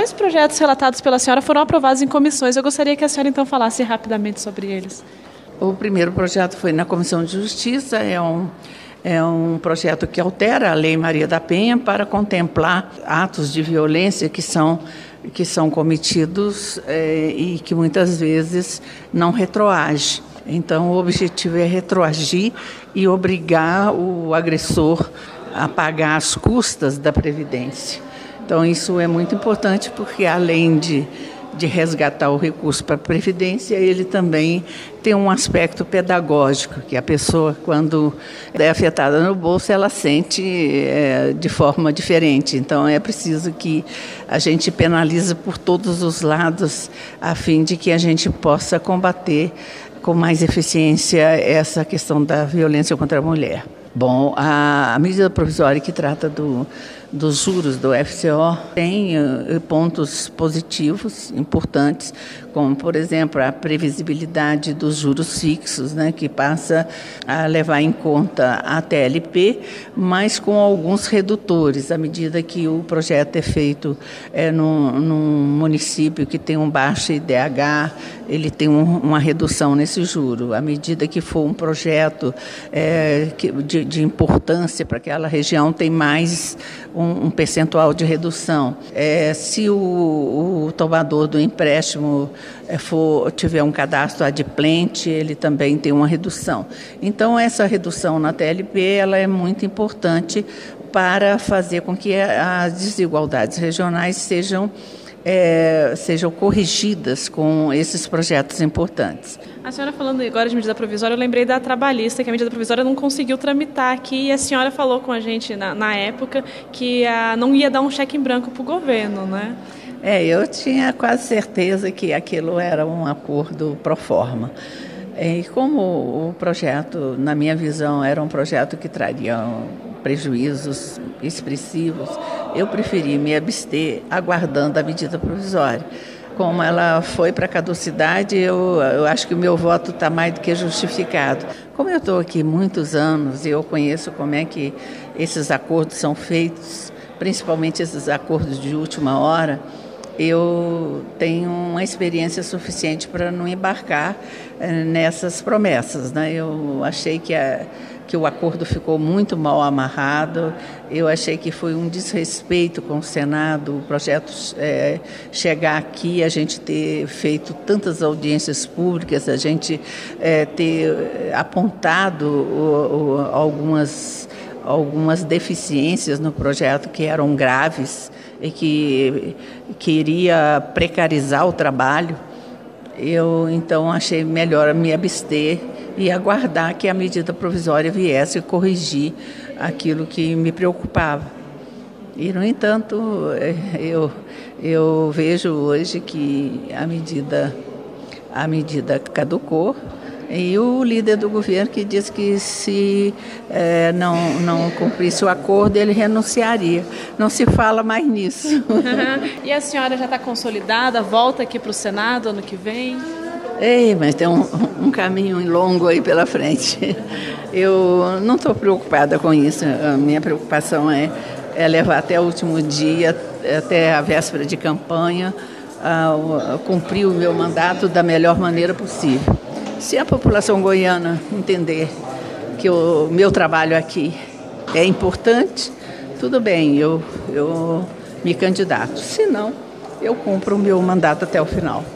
dois projetos relatados pela senhora foram aprovados em comissões. Eu gostaria que a senhora, então, falasse rapidamente sobre eles. O primeiro projeto foi na Comissão de Justiça, é um projeto que altera a Lei Maria da Penha para contemplar atos de violência que são cometidos e que muitas vezes não retroagem. Então, o objetivo é retroagir e obrigar o agressor a pagar as custas da Previdência. Então, isso é muito importante porque, além de resgatar o recurso para a Previdência, ele também tem um aspecto pedagógico, que a pessoa, quando é afetada no bolso, ela sente de forma diferente. Então, é preciso que a gente penalize por todos os lados, a fim de que a gente possa combater com mais eficiência essa questão da violência contra a mulher. Bom, a medida provisória que trata dos juros do FCO tem pontos positivos, importantes, como, por exemplo, a previsibilidade dos juros fixos, né, que passa a levar em conta a TLP, mas com alguns redutores, à medida que o projeto é feito num município que tem um baixo IDH, ele tem uma redução nesse juro. À medida que for um projeto de importância para aquela região, tem mais um percentual de redução. Se o tomador do empréstimo tiver um cadastro adimplente, ele também tem uma redução. Então, essa redução na TLP ela é muito importante para fazer com que as desigualdades regionais sejam corrigidas com esses projetos importantes. A senhora falando agora de medida provisória, eu lembrei da trabalhista, que a medida provisória não conseguiu tramitar aqui, e a senhora falou com a gente na época que não ia dar um cheque em branco para o governo, né? Eu tinha quase certeza que aquilo era um acordo pro forma. E como o projeto, na minha visão, era um projeto que traria prejuízos expressivos, eu preferi me abster aguardando a medida provisória. Como ela foi para caducidade, eu acho que o meu voto está mais do que justificado. Como eu estou aqui muitos anos e eu conheço como é que esses acordos são feitos, principalmente esses acordos de última hora, eu tenho uma experiência suficiente para não embarcar nessas promessas, né? Eu achei que o acordo ficou muito mal amarrado, eu achei que foi um desrespeito com o Senado, o projeto chegar aqui, a gente ter feito tantas audiências públicas, a gente ter apontado algumas deficiências no projeto que eram graves e que queria precarizar o trabalho. Eu, então, achei melhor me abster e aguardar que a medida provisória viesse corrigir aquilo que me preocupava. E, no entanto, eu vejo hoje que a medida caducou, e o líder do governo que disse que se não cumprisse o acordo, ele renunciaria. Não se fala mais nisso. E a senhora já está consolidada? Volta aqui para o Senado ano que vem? Mas tem um caminho longo aí pela frente. Eu não estou preocupada com isso. A minha preocupação é levar até o último dia, até a véspera de campanha, cumprir o meu mandato da melhor maneira possível. Se a população goiana entender que o meu trabalho aqui é importante, tudo bem, eu me candidato. Se não, eu cumpro o meu mandato até o final.